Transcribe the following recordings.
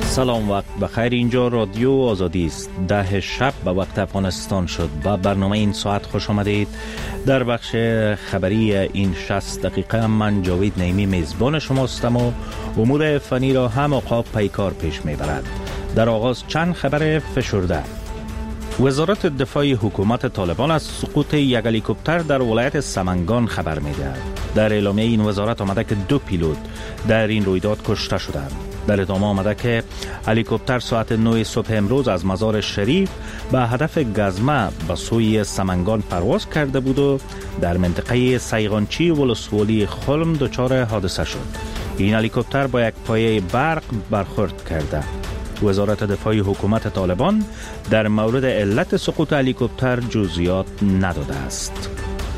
سلام، وقت بخیر. اینجا رادیو آزادی است. 10 شب به وقت افغانستان شد. با برنامه این ساعت خوش آمدید. در بخش خبری این 60 دقیقه من جاوید نعیمی میزبان شما هستم و امور فنی را هم عقاب پیکار پیش میبرد. در آغاز چند خبر فشرده. وزارت دفاع حکومت طالبان از سقوط یک هلیکوپتر در ولایت سمنگان خبر می‌دهد. در اعلامیه این وزارت آمده که 2 پیلوت در این رویداد کشته شدند. در ادامه آمده که هلیکوپتر ساعت 9 صبح امروز از مزار شریف به هدف گزمه به سوی سمنگان پرواز کرده بود و در منطقه سیغانچی ولسوالی خلم دچار حادثه شد. این هلیکوپتر با یک پایه برق برخورد کرده. وزارت دفاع حکومت طالبان در مورد علت سقوط هلیکوپتر جزئیات نداده است.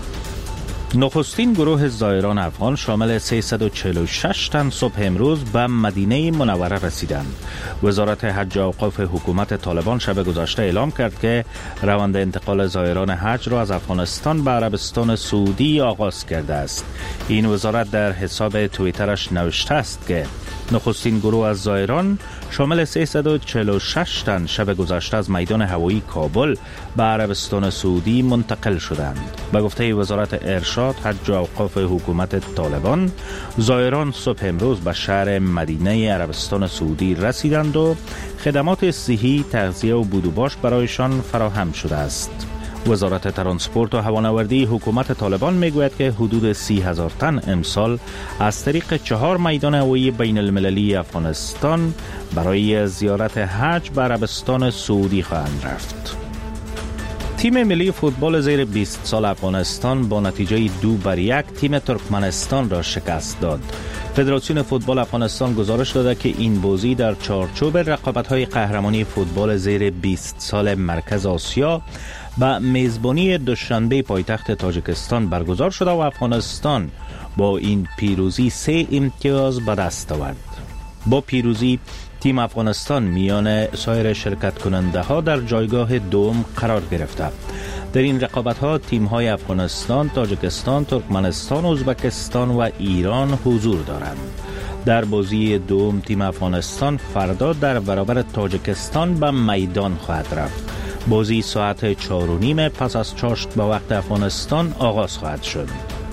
نخستین گروه زائران افغان شامل 346 تن صبح امروز به مدینه منوره رسیدند. وزارت حج و اوقاف حکومت طالبان شب گذشته اعلام کرد که روند انتقال زائران حج را از افغانستان به عربستان سعودی آغاز کرده است. این وزارت در حساب توییترش نوشته است که نخستین گروه از زائران شامل 346 تن شب گذشته از میدان هوایی کابل به عربستان سعودی منتقل شدند. به گفته وزارت ارشاد، حج و اوقاف حکومت طالبان، زائران صبح امروز به شهر مدینه عربستان سعودی رسیدند و خدمات صحی، تغذیه و بود و باش برایشان فراهم شده است. وزارت ترانسپورت و هوانوردی حکومت طالبان میگوید که حدود 30,000 تن امسال از طریق 4 میدان هوایی بین المللی افغانستان برای زیارت حج به عربستان سعودی خواهند رفت. تیم ملی فوتبال زیر 20 سال افغانستان با نتیجه 2-1 تیم ترکمنستان را شکست داد. فدراسیون فوتبال افغانستان گزارش داده که این بازی در چارچوب رقابت‌های قهرمانی فوتبال زیر 20 سال مرکز آسیا با میزبانی دوشنبه پایتخت تاجیکستان برگزار شده و افغانستان با این پیروزی 3 امتیاز به دست آورد. با پیروزی تیم افغانستان میان سایر شرکت کننده ها در جایگاه دوم قرار گرفته. در این رقابت ها تیم های افغانستان، تاجیکستان، ترکمنستان، ازبکستان و ایران حضور دارند. در بازی دوم تیم افغانستان فردا در برابر تاجیکستان به میدان خواهد رفت. بازی ساعت 4:30 پس از چاشت به وقت افغانستان آغاز خواهد شد.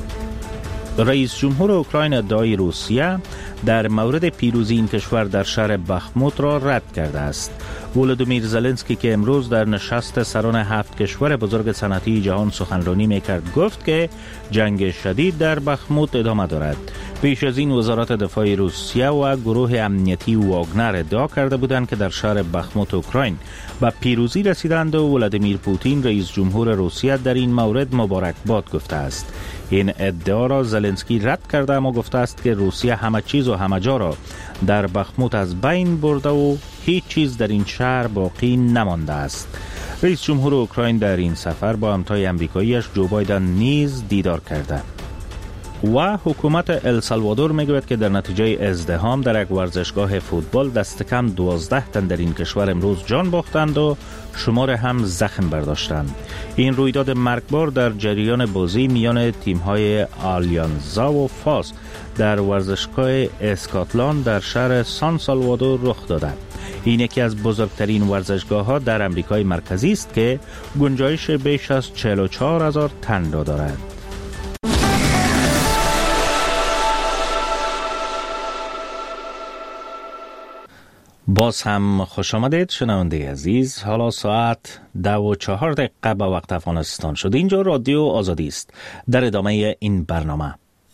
رئیس جمهور اوکراین ادعای روسیه در مورد پیروزی این کشور در شهر بخموت را رد کرده است. ولودیمیر زلنسکی که امروز در نشست سران 7 کشور بزرگ صنعتی جهان سخنرانی میکرد گفت که جنگ شدید در بخموت ادامه دارد. پیش از این وزارت دفاع روسیه و گروه امنیتی واگنر ادعا کرده بودند که در شهر بخموت اوکراین به پیروزی رسیدند و ولادیمیر پوتین رئیس جمهور روسیه در این مورد مبارکباد گفته است. این ادعا را زلنسکی رد کرده اما گفته است که روسیه همه چیز و همه جا را در بخموت از بین برده و هیچ چیز در این شهر باقی نمانده است. رئیس جمهور اوکراین در این سفر با همتای امریکاییش جو بایدن نیز دیدار کرده. و حکومت السالوادور میگوید که در نتیجه ازدحام در یک ورزشگاه فوتبال دست کم 12 تن در این کشور امروز جان باختند و شمار هم زخم برداشتند. این رویداد مرگبار در جریان بازی میان تیم‌های آلیانزا و فاس در ورزشگاه اسکاتلند در شهر سان سالوادور رخ داده. این یکی از بزرگترین ورزشگاه‌ها در امریکای مرکزی است که گنجایش بیش از 44,000 تن را دارد. باز هم خوش آمدید شنونده عزیز. حالا ساعت 10:04 به وقت افغانستان شد. اینجا رادیو آزادی است. در ادامه این برنامه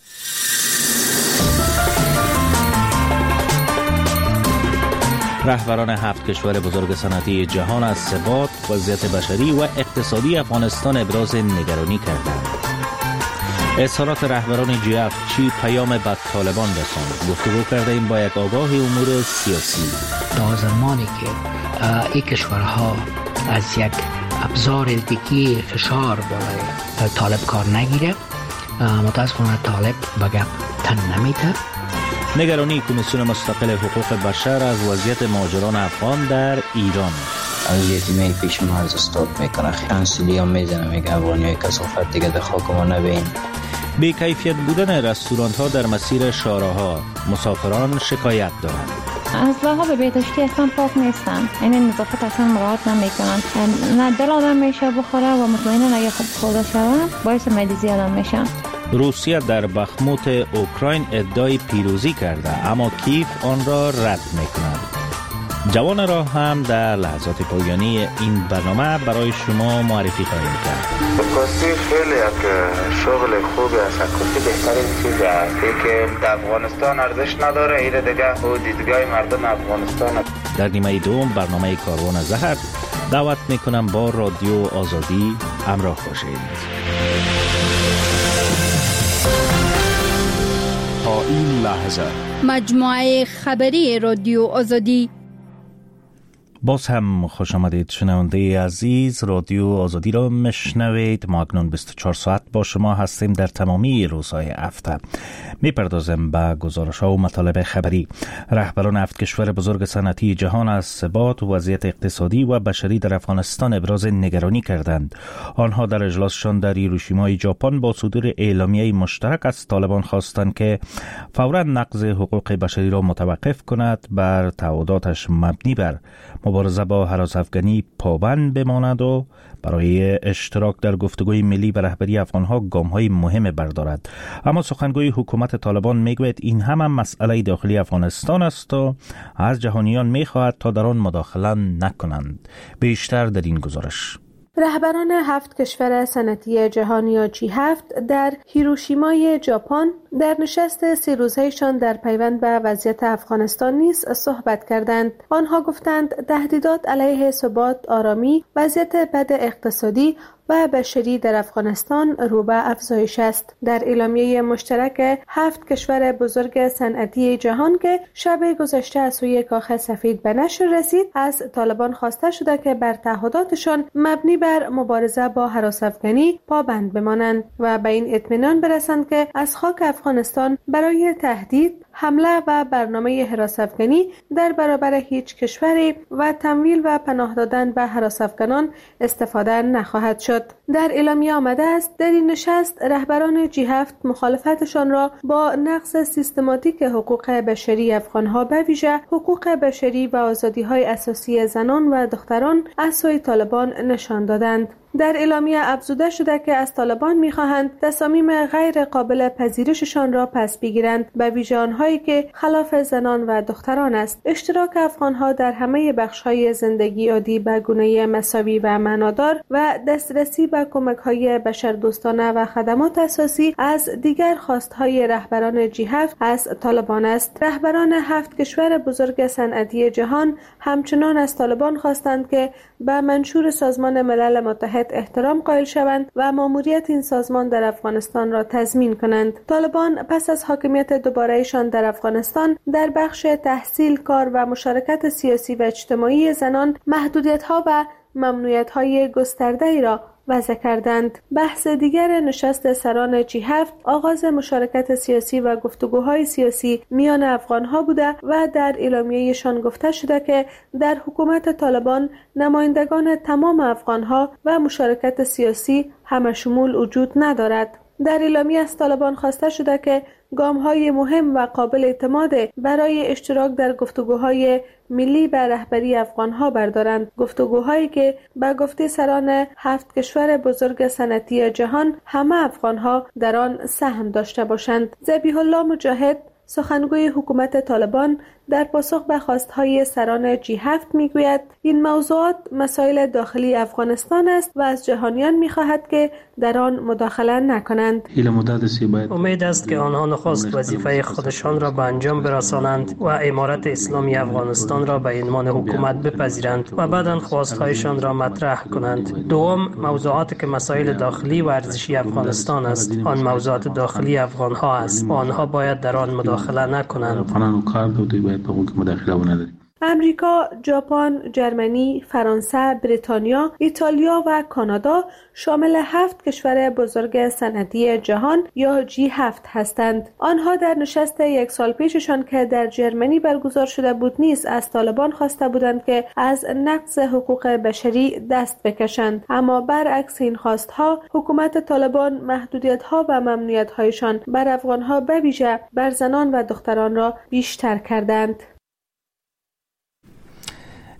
رهبران 7 کشور بزرگ صنعتی جهان از ثبات، وضعیت بشری و اقتصادی افغانستان ابراز نگرانی کردند. اظهارات رهبران G7 چی پیام به طالبان رساند؟ گفتگو کردیم با یک آگاه امور سیاسی. تا زمانی که این کشورها از یک ابزار دیگه فشار بالای طالب کار نگیره، متاسفانه طالب به گپ تن نمیده. نگرانی کمیسیون مستقل حقوق بشر از وضعیت مهاجران افغان در ایران. از یتیمه پیش مرز استاد میکنه، خیانسیلی هم میزنه، میگه افغانی های کثافت دیگه در خاک ما نبین. بی کیفیت بودن رستوران ها در مسیر شارع‌ها، مسافران شکایت دارند. اسلحه ها به بهداشتی اصلا پاک نیستن، این نظافت اصلا مراعات نمیکنن، نه دل آدم میشه بخوره و مطمئنا اگه خوب خورده شود باعث مریضی آدم میشه. روسیه در بخموت اوکراین ادعای پیروزی کرده اما کیف آن را رد میکند. جوان را هم در لحظات پایانی این برنامه برای شما معرفی خواهیم کرد. عکاسی خیلی یک شغل خوبی است. عکاسی بهترین چیز است که در افغانستان ارزش نداره، این دیگه او دیدگاه مردم افغانستان. در نیمه دوم برنامه کاروان زهر دعوت میکنم با رادیو آزادی همراه باشید. تا این لحظه مجموعه خبری رادیو آزادی. باز هم خوش آمدید شنونده عزیز، رادیو آزادی را مشنوید. ما اکنون 24 ساعت با شما هستیم در تمامی روزهای هفته. میپردازیم به گزارش ها و مطالب خبری. رهبران 7 کشور بزرگ صنعتی جهان از ثبات و وضعیت اقتصادی و بشری در افغانستان ابراز نگرانی کردند. آنها در اجلاسشان در هیروشیما ژاپن با صدور اعلامیه مشترک از طالبان خواستند که فوراً نقض حقوق بشری را متوقف کند، بر تعهداتش مبنی بر مبارزه با هراس‌افکنی پابند بماند و برای اشتراک در گفتگوی ملی به رهبری افغانها گام‌های مهم بردارد. اما سخنگوی حکومت طالبان میگوید این هم مسئله داخلی افغانستان است و از جهانیان میخواهد تا در آن مداخله نکنند. بیشتر در این گزارش. رهبران 7 کشور صنعتی جهان یا G7 در هیروشیما ژاپن در نشست 3 روزهایشان در پیوند به وضعیت افغانستان نیز صحبت کردند. آنها گفتند تهدیدات علیه ثبات، آرامی، وضعیت بد اقتصادی و بشری در افغانستان رو به افزایش است. در اعلامیه مشترک 7 کشور بزرگ صنعتی جهان که شب گذشته از سوی کاخ سفید به نشر رسید، از طالبان خواسته شده که بر تعهداتشان مبنی بر مبارزه با هراس‌افکنی پابند بمانند و به این اطمینان برسند که از خاک افغانستان برای تهدید، حمله و برنامه هراس‌افکنی در برابر هیچ کشوری و تمویل و پناه دادن به هراس‌افکنان استفاده نخواهد شد. در اعلامیه آمده است در این نشست رهبران G7 مخالفتشان را با نقض سیستماتیک حقوق بشری افغانها به ویژه حقوق بشری و آزادی‌های اساسی زنان و دختران از سوی طالبان نشان دادند. در اعلامیه افزوده شده که از طالبان می‌خواهند تصامیم غیر قابل پذیرششان را پس بگیرند، به ویژه آنهایی که خلاف زنان و دختران است. اشتراک افغانها در همه بخش‌های زندگی عادی به گونه مساوی و معنادار و دسترسی به کمک‌های بشردوستانه و خدمات اساسی از دیگر خواست‌های رهبران G7 از طالبان است. رهبران 7 کشور بزرگ صنعتی جهان همچنان از طالبان خواستند که به منشور سازمان ملل متحد احترام قائل شوند و ماموریت این سازمان در افغانستان را تضمین کنند. طالبان پس از حاکمیت دوباره‌ایشان در افغانستان در بخش تحصیل، کار و مشارکت سیاسی و اجتماعی زنان محدودیت‌ها و ممنوعیت‌های گسترده‌ای را وضع کردند. بحث دیگر نشست سران G7 آغاز مشارکت سیاسی و گفتگوهای سیاسی میان افغانها بوده و در اعلامیه‌شان گفته شده که در حکومت طالبان نمایندگان تمام افغانها و مشارکت سیاسی همشمول وجود ندارد. در اعلامیه از طالبان خواسته شده که گام‌های مهم و قابل اعتماد برای اشتراک در گفتگوهای ملی به رهبری افغانها بردارند، گفتگوهایی که به گفته سران 7 کشور بزرگ صنعتی جهان همه افغانها در آن سهم داشته باشند. ذبیح الله مجاهد، سخنگوی حکومت طالبان، در پاسخ به خواستهای سران G7 میگوید این موضوعات مسائل داخلی افغانستان است و از جهانیان میخواهد که در آن مداخله نکنند. امید است که آنها نخست وظیفه خودشان را به انجام برسانند و امارت اسلامی افغانستان را به عنوان حکومت بپذیرند و بعداً خواستهایشان را مطرح کنند. دوم، موضوعاتی که مسائل داخلی و ارزشی افغانستان است، آن موضوعات داخلی افغانها است و آنها باید در آن مداخله نکنند. امریکا، ژاپن، جرمنی، فرانسه، بریتانیا، ایتالیا و کانادا شامل 7 کشور بزرگ صنعتی جهان یا G7 هستند. آنها در نشست 1 سال پیششان که در جرمنی برگزار شده بود نیز از طالبان خواسته بودند که از نقض حقوق بشری دست بکشند، اما برعکس این خواستها حکومت طالبان محدودیت‌ها و ممنوعیت‌هایشان بر افغان‌ها به ویژه بر زنان و دختران را بیشتر کردند.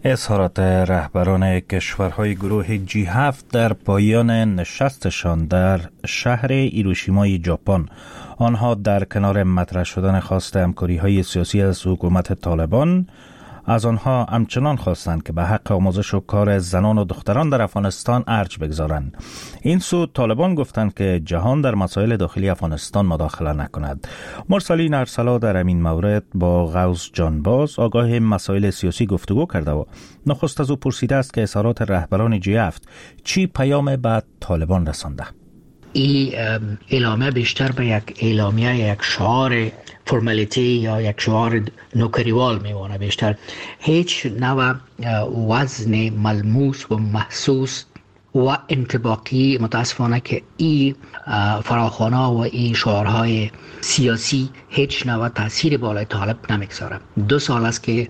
اظهارات رهبران کشورهای گروه G7 در پایان نشستشان در شهر هیروشیمای ژاپن. آنها در کنار مطرح شدن خواست همکاری‌های سیاسی از حکومت طالبان، از آنها همچنان خواستند که به حق آموزش و کار زنان و دختران در افغانستان ارج بگذارند. این سو طالبان گفتند که جهان در مسائل داخلی افغانستان مداخله نکند. مرسلین ارسلا در این مورد با غوث جانباز آگاه مسائل سیاسی گفتگو کرده و نخست از او پرسیده است که اظهارات رهبران G7 چی پیام به طالبان رسانده؟ این اعلامیه بیشتر به یک اعلامیه، یک شعار فرمالیتی یا یک شعار نوکریوال میمونه. بیشتر هیچ نوع وزن ملموس و محسوس و انطباقی متاسفانه که این فراخوانه و این شعارهای سیاسی هیچ نوع تاثیر بالای طالب نمیگذاره. 2 سال است که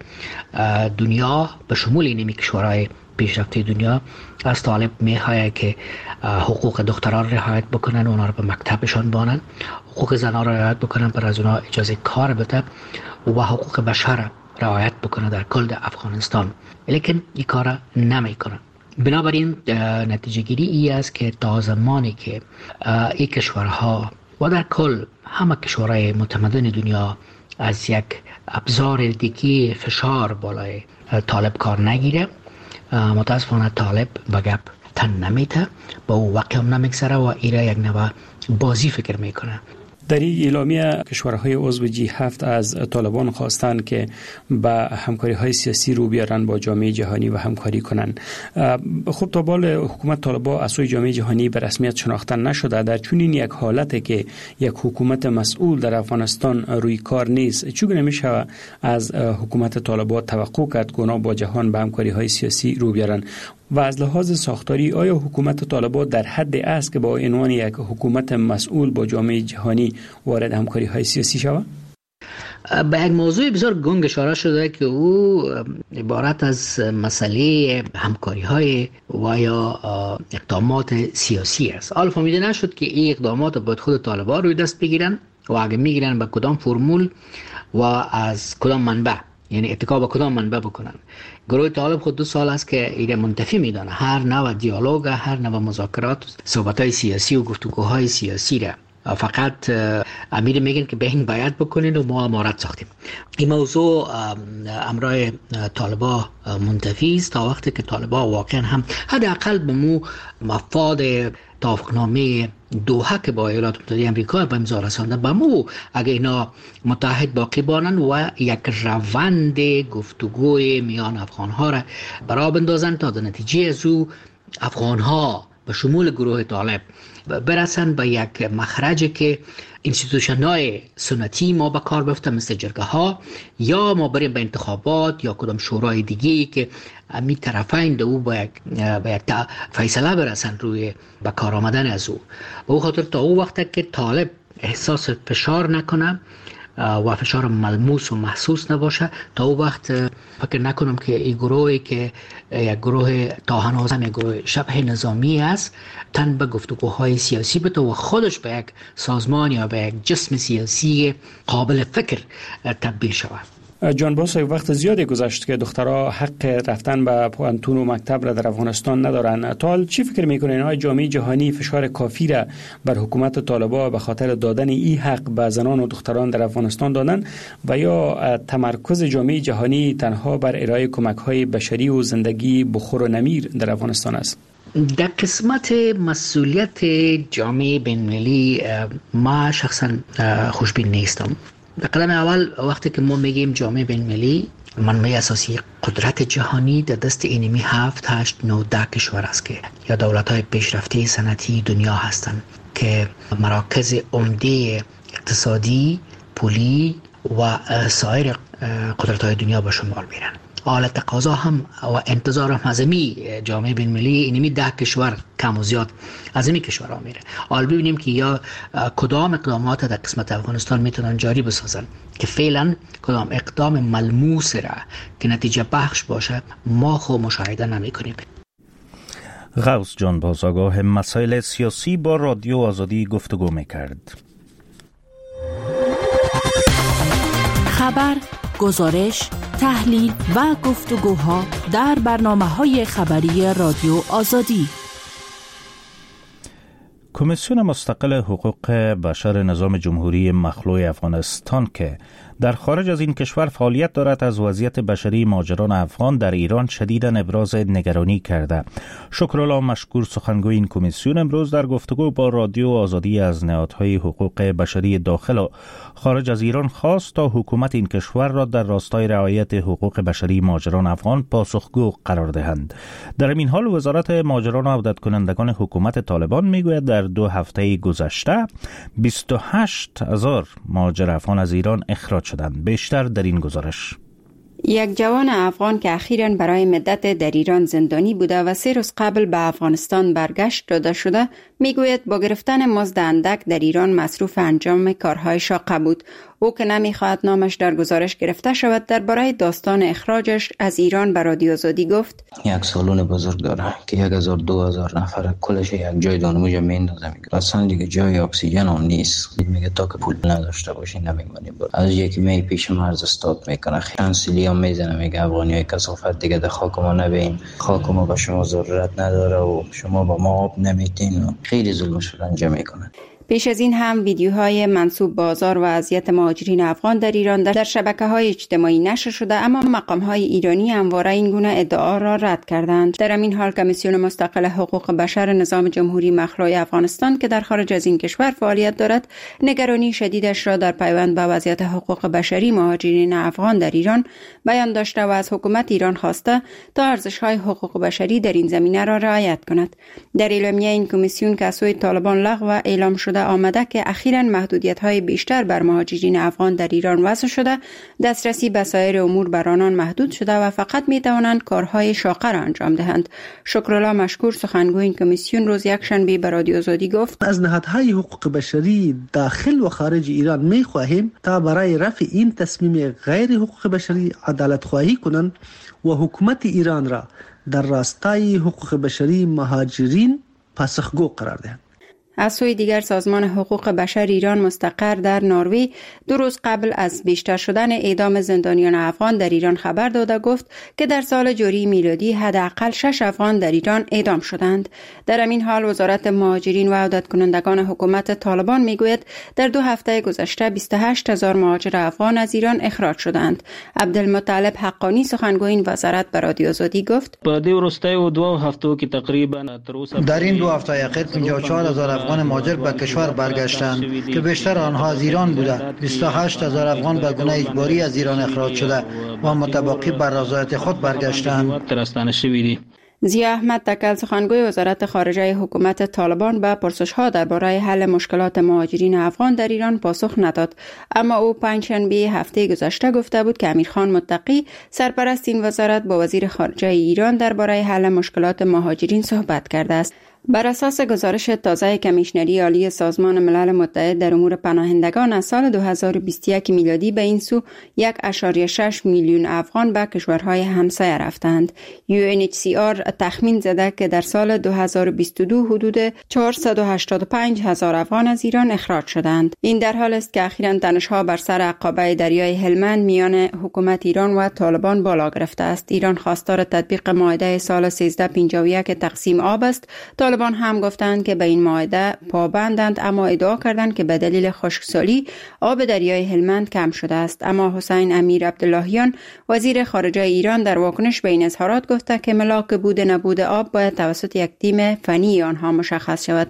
دنیا به شمول این کشورهای پیشرفته دنیا از طالب میخواه که حقوق دختران رعایت بکنن، اونا رو به مکتبشان بانن، حقوق زنان رعایت بکنن، پر از اونا اجازه کار بده و حقوق بشر رعایت بکنن در کل افغانستان. لیکن این کار نمیکنن. بنابراین نتیجه گیری ای است که تا زمانی که این کشورها و در کل همه کشورهای متمدن دنیا از یک ابزار دیگه فشار بالای طالب کار نگیره، متاسفانه طالب به گپ تن نمیته، با او وقت هم نمیگذره و ایره یک نوع بازی فکر میکنه. در این اعلامیه کشورهای عضو G7 از طالبان خواستند که به همکاری‌های سیاسی رو بیارن با جامعه جهانی و همکاری کنند. خب تا بال حکومت طالبان از سوی جامعه جهانی به رسمیت شناخته نشده. در چنین یک حالت که یک حکومت مسئول در افغانستان روی کار نیست، چگونه میشه از حکومت طالبان توقع کرد که اونا با جهان به همکاری‌های سیاسی رو بیارن؟ و از لحاظ ساختاری آیا حکومت طالبان در حد است که با عنوان یک حکومت مسئول با جامعه جهانی وارد همکاری‌های سیاسی شود؟ به یک موضوع بسیار گنگ اشاره شده که او عبارت از مسئله همکاری‌های و یا اقدامات سیاسی است. حالا فهمیده نشد که این اقدامات باید خود طالبان روی دست بگیرن و اگه میگیرن به کدام فرمول و از کدام منبع، یعنی اتکا به کدام منبع بکنن. گروه طالب خود 2 سال است که ایده منتفی میدانه هر نوع دیالوگ، هر نوع مذاکرات، صحبت‌های سیاسی و گفتگوهای سیاسی را. فقط امیر میگن که بهین باید بکنین و ما امارت ساختیم. این موضوع امرای طالبا منتفی است تا وقتی که طالبا واقعا هم حداقل به مو مفاد توافقنامه دوحه که با ایالات متحده آمریکا به امضا رسانده به مو اگه اینا متحد باقی بانن و یک روند گفتگوی میان افغانها را برا بندازن تا در نتیجه از او افغانها به شمول گروه طالب برسن به یک مخرجی که انستیتوشن‌های سنتی ما به کار بفته مثل جرگه ها، یا ما بریم به انتخابات یا کدام شورای دیگه‌ای که می طرفین دو با یک فیصله برسن روی به کار آمدن از او. به او خاطر تا او وقت که طالب احساس فشار نکنه و فشار ملموس و محسوس نباشه، تا او وقت فکر نکنم که این گروهی که یک گروه تا هنوز هم یک گروه شبه نظامی است تن به گفتگوهای سیاسی بده و خودش به یک سازمان یا به یک جسم سیاسی قابل فکر تبدیل شود. جانباز، وقت زیادی گذشت که دخترها حق رفتن به پوهنتون و مکتب را در افغانستان ندارن. تا حال چی فکر میکنین های جامعه جهانی فشار کافی را بر حکومت طالبان به خاطر دادن این حق به زنان و دختران در افغانستان دادن و یا تمرکز جامعه جهانی تنها بر ارائه کمک های بشری و زندگی بخور و نمیر در افغانستان است؟ در قسمت مسئولیت جامعه بین‌المللی ما شخصا خوشبین نیستم. در قدم اول وقتی که ما میگیم جامعه بین‌المللی، منبع اساسی قدرت جهانی در دست اینمی 7 8 9 10 کشور است که یا دولت‌های پیشرفته صنعتی دنیا هستند که مراکز عمده اقتصادی، پولی و سایر قدرت‌های دنیا به شمار میرن. حالا تقاضا هم و انتظار هم از جامعه بین‌المللی اینمی 10 کشور کم و زیاد از این کشورها میره. حالا ببینیم که یا کدام اقدامات در قسمت افغانستان میتونن جاری بسازن که فعلا کدام اقدام ملموس را که نتیجه بخش باشه ما خود مشاهده نمی کنیم. غوث جانباز آگاه مسائل سیاسی با رادیو آزادی گفتگو میکرد. خبر، گزارش، تحلیل و گفتگوها در برنامه‌های خبری رادیو آزادی. کمیسیون مستقل حقوق بشر نظام جمهوری مخلوع افغانستان که در خارج از این کشور فعالیت دارد از وضعیت بشری مهاجران افغان در ایران شدیداً ابراز نگرانی کرده. شکرالله مشکور سخنگوی این کمیسیون امروز در گفتگو با رادیو آزادی از نهادهای حقوق بشری داخل و خارج از ایران خواست تا حکومت این کشور را در راستای رعایت حقوق بشری مهاجران افغان پاسخگو قرار دهند. در این حال وزارت مهاجران و عودت کنندگان حکومت طالبان میگوید در 2 هفته گذشته 28,000 مهاجر افغان از ایران اخراج شدند. بیشتر در این گزارش. یک جوان افغان که اخیراً برای مدت در ایران زندانی بوده و 3 روز قبل به افغانستان برگشت داده شده میگوید با گرفتن مزد اندک در ایران مصروف انجام کارهای شاقه بود. او که نمیخواهد نامش در گزارش گرفته شود درباره داستان اخراجش از ایران به رادیو آزادی گفت: یک سالن بزرگ داره که 1000-2000 نفر کلش یک جای دانموج میندازه. اصلا دیگه جای اکسیژن هم نیست. میگه تا که پول نداشته باشی نمیمونی. از یکی می پیش مرز استاد میکنه، کانسیلی هم میزنه، میگه افغانیای کثافت دیگه در خاک ما نبین، خاک ما به شما ضرورت نداره و شما با ما آب نمیتین. خیلی ظلمش رو انجام میکنه. پیش از این هم ویدیوهای منسوب به آزار و اذیت مهاجرین افغان در ایران در شبکه‌های اجتماعی نشر شده، اما مقام‌های ایرانی همواره این گونه ادعا را رد کردند. در همین حال کمیسیون مستقل حقوق بشر نظام جمهوری مخلوع افغانستان که در خارج از این کشور فعالیت دارد، نگرانی شدیدش را در پیوند به وضعیت حقوق بشری مهاجرین افغان در ایران بیان داشته و از حکومت ایران خواسته تا ارزش‌های حقوق بشری در این زمینه را رعایت کند. در اعلامیه این کمیسیون که از سوی طالبان لغو اعلام شده آمده که اخیراً محدودیت‌های بیشتر بر مهاجرین افغان در ایران وضع شده، دسترسی به سایر امور بر آنان محدود شده و فقط می‌توانند کارهای شاقه را انجام دهند. شکرالله مشکور سخنگوی این کمیسیون روز یکشنبه به رادیو آزادی گفت: از نهادهای حقوق بشری داخل و خارج ایران می‌خواهیم تا برای رفع این تصمیم غیر حقوق بشری عدالت خواهی کنند و حکومت ایران را در راستای حقوق بشری مهاجرین پاسخگو قرار دهند. از سوی دیگر سازمان حقوق بشر ایران مستقر در نروژ 2 روز قبل از بیشتر شدن اعدام زندانیان افغان در ایران خبر داده گفت که در سال جاری میلادی حداقل 6 افغان در ایران اعدام شدند. در همین حال وزارت مهاجرین و عودت کنندگان حکومت طالبان میگوید در 2 هفته گذشته 28,000 مهاجر افغان از ایران اخراج شدند. عبدالمطلب حقانی سخنگوی این وزارت به رادیو آزادی گفت: در این 2 هفته اخیر 54,000 افغان مهاجر به کشور برگشتند که بیشتر آنها از ایران بوده. 28,000 افغان به گونه اجباری از ایران اخراج شده و متباقی بر رضایت خود برگشتند. ضیاء احمد تکل سخنگوی وزارت خارجه حکومت طالبان به پرسش‌ها درباره حل مشکلات مهاجرین افغان در ایران پاسخ نداد، اما او پنجشنبه هفته گذشته گفته بود که امیرخان متقی سرپرست این وزارت با وزیر خارجه ایران درباره حل مشکلات مهاجرین صحبت کرده است. بر اساس گزارش تازه کمیشنری عالی سازمان ملل متحد در امور پناهندگان از سال 2021 میلادی به این سو 1.6 میلیون افغان به کشورهای همسایه رفتند. UNHCR تخمین زده که در سال 2022 حدود 485,000 افغان از ایران اخراج شدند. این در حال است که اخیراً تنش‌ها بر سر عقبه دریای هلمند میان حکومت ایران و طالبان بالا گرفته است. ایران خواستار تطبیق معاهده سال 1351 تقسیم آب است. طالبان هم گفتند که به این معاهده پابندند، اما ادعا کردند که به دلیل خشکسالی آب دریای هلمند کم شده است. اما حسین امیر عبداللهیان وزیر خارجه ایران در واکنش به این اظهارات گفته که ملاک بود نبود آب باید توسط یک تیم فنی آنها مشخص شود.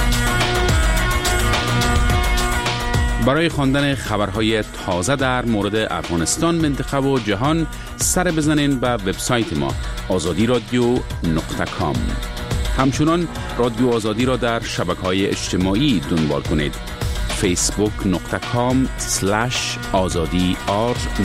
برای خواندن خبرهای تازه در مورد افغانستان، منطقه و جهان سر بزنین به وبسایت ما azadiradio.com. همچنان رادیو آزادی را در شبکه‌های اجتماعی دنبال کنید. facebook.com/azadi_r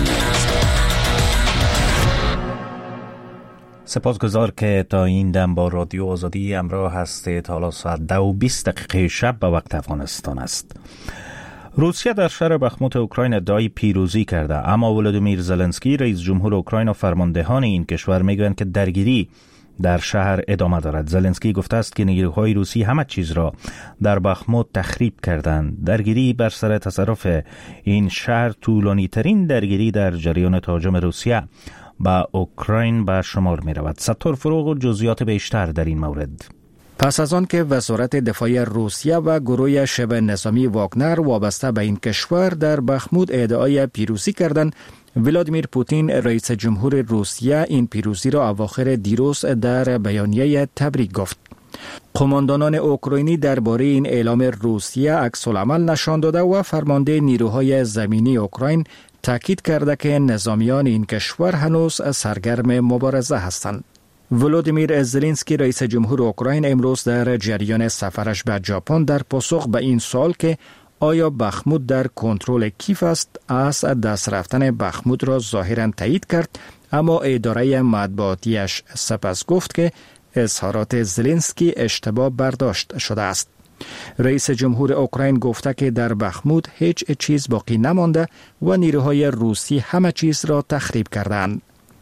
سپاسگزار که تا این دم با رادیو آزادی همراه هستید. حالا ساعت 2:20 شب به وقت افغانستان است. روسیه در شهر بخموت اوکراین ادعای پیروزی کرده، اما ولادیمیر زلنسکی رئیس جمهور اوکراین و فرماندهان این کشور میگویند که درگیری در شهر ادامه دارد. زلنسکی گفته است که نیروهای روسی همه چیز را در بخموت تخریب کردند. درگیری بر سر تصرف این شهر طولانی ترین درگیری در جریان تهاجم روسیه با اوکراین به شمار می رود. ستار فروغ و جزئیات بیشتر در این مورد. پس از آن که وزارت دفاع روسیه و گروه شبه نظامی واگنر وابسته به این کشور در بخمود ادعای پیروزی کردند، ولادیمیر پوتین رئیس جمهور روسیه این پیروزی را اواخر دیروز در بیانیه تبریک گفت. قماندانان اوکراینی درباره این اعلام روسیه عکس‌العمل نشان داده و فرمانده نیروهای زمینی اوکراین تاکید کرده که نظامیان این کشور هنوز سرگرم مبارزه هستند. ولودیمیر زلنسکی رئیس جمهور اوکراین امروز در جریان سفرش به ژاپن در پاسخ به این سوال که آیا بخمود در کنترل کیف است، از دست رفتن بخمود را ظاهراً تایید کرد، اما اداره مطبوعاتیش سپس گفت که اظهارات زلنسکی اشتباه برداشت شده است. رئیس جمهور اوکراین گفته که در بخمود هیچ چیز باقی نمانده و نیروهای روسی همه چیز را تخریب کردند.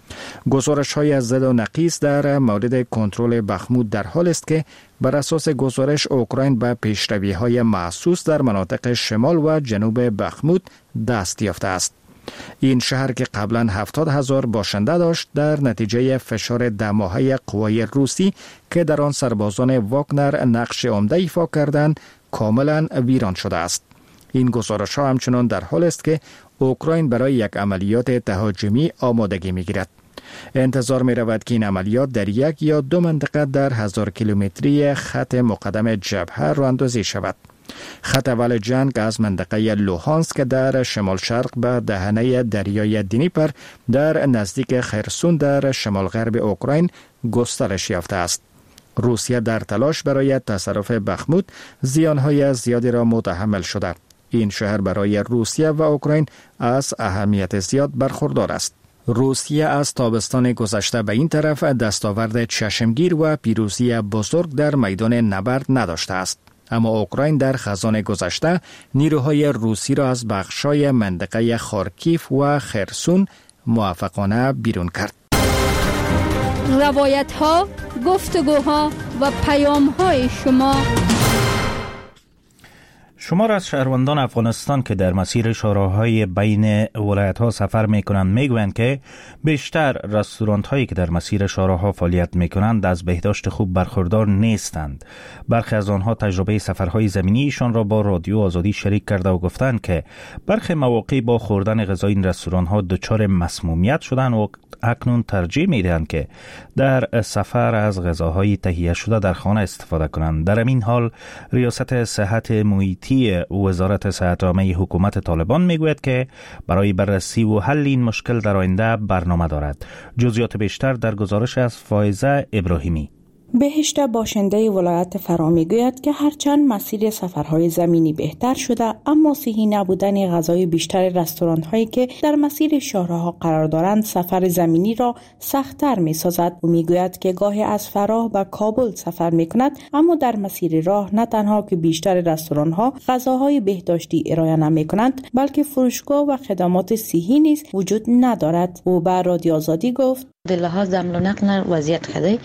گزارش‌های زد و نقیص در مورد کنترل بخمود در حال است که بر اساس گزارش اوکراین به پیشروی‌های محسوس در مناطق شمال و جنوب بخمود دست یافته است. این شهر که قبلا 70,000 باشنده داشت در نتیجه فشار 10 ماهه قوای روسی که در آن سربازان واگنر نقش عمده ایفا کردند کاملا ویران شده است. این گزارش‌ها همچنان در حال است که اوکراین برای یک عملیات تهاجمی آمادگی می‌گیرد. انتظار می‌رود که این عملیات در 1 یا 2 منطقه در 1000 کیلومتری خط مقدم جبهه راه‌اندازی شود. خط اول جنگ از منطقه لوهانسک در شمال شرق به دهنه دریای دنیپر در نزدیک خرسون در شمال غرب اوکراین گسترش یافته است. روسیه در تلاش برای تصرف بخمود زیانهای زیادی را متحمل شده. این شهر برای روسیه و اوکراین از اهمیت زیاد برخوردار است. روسیه از تابستان گذشته به این طرف دستاورد چشمگیر و پیروزی بزرگ در میدان نبرد نداشته است. اما اوکراین در خزان گذشته نیروهای روسی را از بخشای منطقه خارکیف و خرسون موفقانه بیرون کرد. روایت‌ها، گفتگوها و پیام‌های شما را از شهروندان افغانستان که در مسیر شاهراهای بین ولایت‌ها سفر می‌کنند می‌گویند که بیشتر رستوران‌هایی که در مسیر شاهراها فعالیت می‌کنند از بهداشت خوب برخوردار نیستند. برخی از آنها تجربه سفرهای زمینیشان را با رادیو آزادی شریک کرده و گفتند که برخی مواقع با خوردن غذای این رستوران‌ها دچار مسمومیت شدند و اکنون ترجیح می‌دهند که در سفر از غذاهای تهیه شده در خانه استفاده کنند. در این حال ریاست صحت محیطی وزارت صحت عامه حکومت طالبان میگوید که برای بررسی و حل این مشکل در آینده برنامه دارد. جزئیات بیشتر در گزارش از فائزه ابراهیمی. بهشت باشنده ولایت فرا میگوید که هرچند مسیر سفرهای زمینی بهتر شده، اما صحی نبودن غذای بیشتر رستوران هایی که در مسیر شاهراها قرار دارند سفر زمینی را سخت‌تر می‌سازد. او میگوید که گاهی از فراه به کابل سفر می‌کند، اما در مسیر راه نه تنها که بیشتر رستوران ها غذاهای بهداشتی ارائه نمی‌کنند، بلکه فروشگاه و خدمات صحی نیز وجود ندارد. او به رادیو آزادی گفت در لحاظ حمل و نقل وضعیت خیلی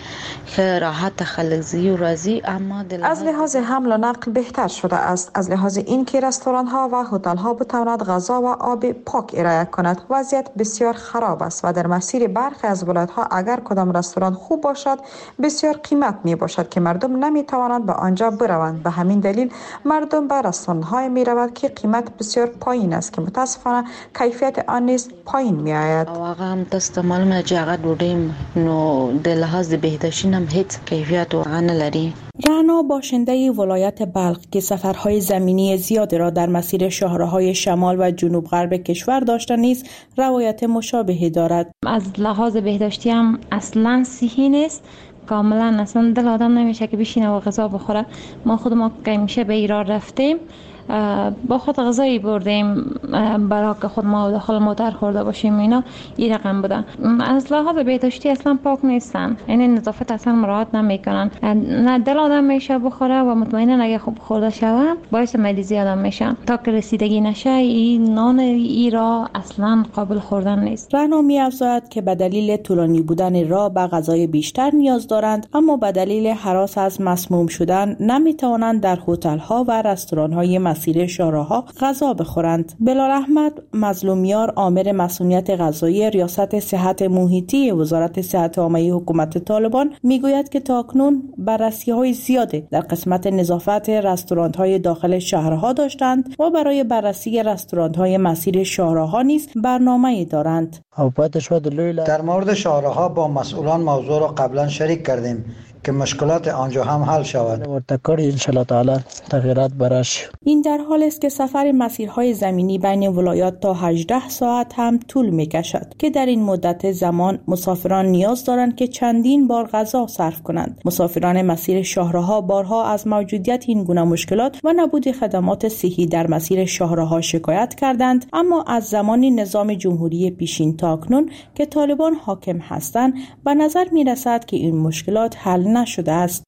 راحت خلق زی و راضی، اما از لحاظ حمل و نقل بهتر شده است. از لحاظ اینکه رستوران ها و هتل ها بتواند غذا و آب پاک ارائه کند وضعیت بسیار خراب است و در مسیر برخی از ولایت ها اگر کدام رستوران خوب باشد بسیار قیمت می باشد که مردم نمی توانند به آنجا بروند. به همین دلیل مردم به رستوران های می روند که قیمت بسیار پایین است که متاسفانه کیفیت آن نیز پایین می آید. واقعا دست معلومه که بودیم نو در لحاظ بهداشتی هم هیچ کیفیت واقعا نداری. رعنا باشنده ولایت بلخ که سفرهای زمینی زیادی را در مسیر شاهراهای شمال و جنوب غرب کشور داشته نیز روایت مشابهی دارد. از لحاظ بهداشتی هم اصلا صحی نیست، کاملا اصلا دل آدم نمیشه که بشینه و غذا بخوره. ما خودمون که میشه به ایران رفتیم با خود غذایی بردیم برای که خود ما داخل موتر خورده باشیم. اینا این رقم بوده. از لحاظ بهداشتی اصلا پاک نیستن، یعنی نظافت اصلا مراعات نمیکنن. نه دل آدم میشه بخوره و مطمئنا اگه خوب خورده شوه باعث مریضی آدم میشه. تا که رسیدگی نشه این نان ای را اصلا قابل خوردن نیست. رهنما می‌افزاید که به دلیل طولانی بودن راه به غذای بیشتر نیاز دارند، اما به دلیل هراس از مسموم شدن نمیتوانند در هتل‌ها و رستوران‌های مسیر شاهراه‌ها غذا بخورند. بلال احمد مظلومیار، آمر مسئولیت غذایی ریاست صحت محیطی وزارت صحت عامه حکومت طالبان میگوید که تاکنون بررسی‌های زیاده در قسمت نظافت رستوران‌های داخل شهرها داشتند و برای بررسی رستوران‌های مسیر شاهراه‌ها نیز برنامه‌ای دارند. در مورد شاهراه‌ها با مسئولان موضوع را قبلا شریک کردیم که مشکلات آنجا هم حل شود. این در حال است که سفر مسیرهای زمینی بین ولایات تا 18 ساعت هم طول می‌کشد که در این مدت زمان مسافران نیاز دارند که چندین بار غذا صرف کنند. مسافران مسیر شاهراه‌ها بارها از موجودیت این گونه مشکلات و نبود خدمات صحی در مسیر شاهراه‌ها شکایت کردند، اما از زمان نظام جمهوری پیشین تا اکنون که طالبان حاکم هستند به نظر می‌رسد که این مشکلات حل نشده است.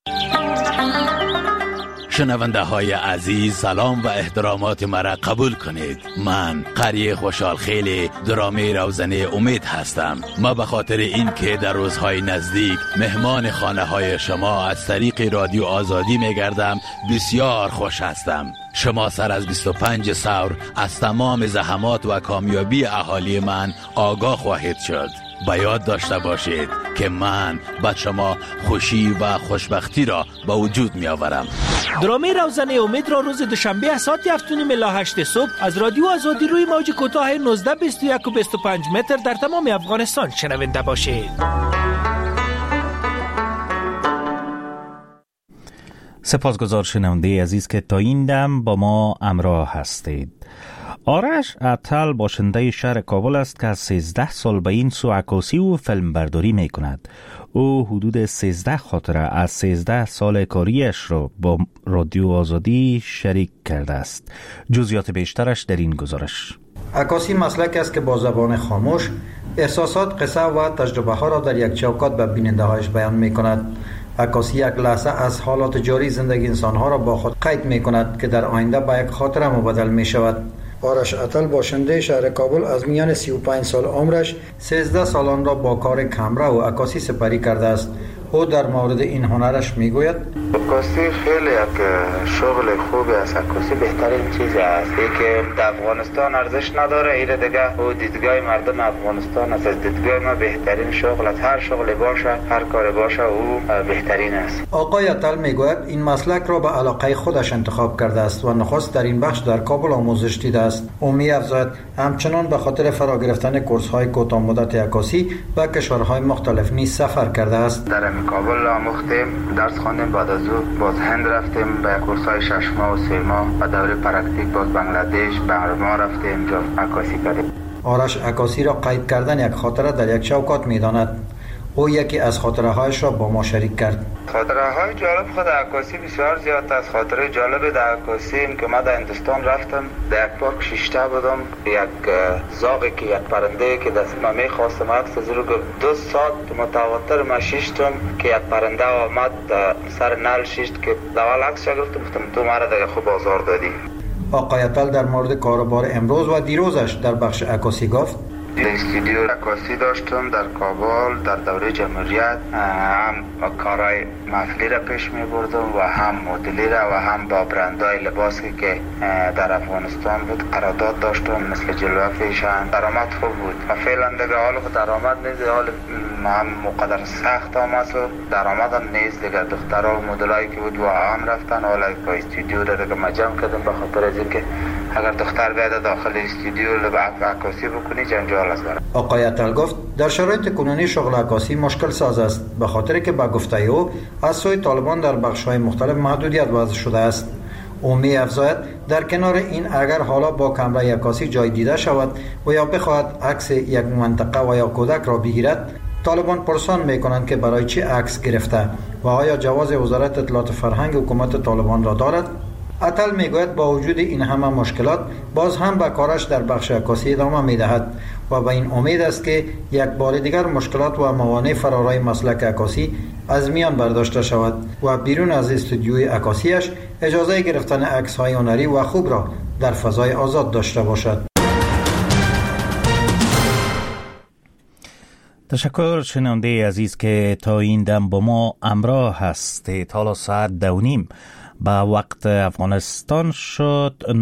شنونده های عزیز، سلام و احترامات مرا قبول کنید. من قری خوشحال خیلی درامه روزنه امید هستم. ما به خاطر این که در روزهای نزدیک مهمان خانه های شما از طریق رادیو آزادی میگردم بسیار خوش هستم. شما سر از 25 ثور از تمام زحمات و کامیابی اهالی من آگاه خواهید شد. با یاد داشته باشید که من به شما خوشی و خوشبختی را به وجود می آورم. درامه روزنه امید را روز دوشنبه ساعت 7:30 الی 8 صبح از رادیو آزادی روی موج کوتاه 19 21 و 25 متر در تمام افغانستان شنونده باشید. سپاسگزار شنونده عزیز که تا این دم با ما همراه هستید. آرش عطل باشنده شهر کابل است که از 13 سال به این سو عکاسی و فیلم برداری می کند. او حدود 13 خاطره از 13 سال کاریش را با رادیو آزادی شریک کرده است. جزئیات بیشترش در این گزارش. عکاسی مسلک است که با زبان خاموش احساسات، قصه و تجربه ها را در یک چوکات به بیننده هایش بیان می کند. عکاسی یک لحظه از حالات جاری زندگی انسان ها را با خود قید می کند که در آینده به یک خاطره مبدل می شود. آرش عطل باشنده شهر کابل از میان 35 سال عمرش 13 سالان را با کار کامرا و عکاسی سپری کرده است. او در مورد این هنرش میگوید عکاسی خیلی یک شغل خوبی است. عکاسی بهترین چیز است. که در افغانستان ارزش نداره، ایره دیگه او دیدگاه مردم افغانستان است. از دیدگاه ما بهترین شغل است. هر شغلی باشه، هر کاری باشه، او بهترین است. آقای عطل میگوید این مسلک را به علاقه خودش انتخاب کرده است و نخست در این بخش در کابل آموزش دیده است. او می‌افزاید همچنان به خاطر فرا گرفتن کورس‌های کوتاه مدت عکاسی به کشورهای مختلف نیز سفر کرده است. در کابل آموختیم، درس خواندیم، بعد از او باز هند رفتیم به کورس‌های 6 ماه و 3 ماه و دوره پرکتیک باز بنگلادش، برما رفتیم، جا عکاسی کردیم. آرش عکاسی را قید کردن یک خاطره در یک چوکات می‌داند. او یکی از خاطره‌هایش را با ما شریک کرد. خاطره‌های جالب خود عکاسی بسیار زیاد است. خاطره جالب در عکاسی این که من در هندوستان رفتم، در یک پارک شیشته بودم، یک زاغی که یک پرنده که دست من می‌خواستم عکس از رو 2 ساعت متواتر ما شیشتم که یک پرنده آمد سر نل شیشت که اول عکس گرفتم، تو مرا دیگه خوب آزار دادی. آقای عطل در مورد کاروبار امروز و دیروزش در بخش عکاسی گفت استودیو عکاسی داشتم در کابل در دوره جمهوریت، هم کارهای محفلی را پیش می بردم و هم مدلی را و هم با برندهای لباسی که در افغانستان بود قرارداد داشتم مثل جلوه فیشن. درآمد خوب بود و فعلا دیگه حال درآمد نیست، حال هم مقدر سخت آمد و درآمد هم نیست دیگه. دخترها و مدلایی که بود و هم رفتن، حالا که استودیو را دیگه مجمع کردم به خاطر از اینکه اگر دختر بیاد داخل استودیو عکاسی بکنی جنجال است. آقای عطل گفت در شرایط کنونی شغل عکاسی مشکل ساز است به خاطر که به گفته او از سوی طالبان در بخش‌های مختلف محدودیت وضع شده است. او می‌افزاید در کنار این اگر حالا با کامرای عکاسی جای دیده شود و یا بخواهد عکس یک منطقه و یا کودک را بگیرد، طالبان پرسان می‌کنند که برای چی عکس گرفته و آیا جواز وزارت اطلاعات فرهنگ حکومت طالبان را دارد. اتل میگوید با وجود این همه مشکلات باز هم به کارش در بخش عکاسی ادامه میدهد و به این امید است که یک بار دیگر مشکلات و موانع فرارای مسلک عکاسی از میان برداشته شود و بیرون از استودیوی عکاسیش اجازه گرفتن عکس‌های هنری و خوب را در فضای آزاد داشته باشد. تشکر شنونده عزیز که تا این دم با ما همراه هستید. حالا ساعت 2:30 به وقت افغانستان شد.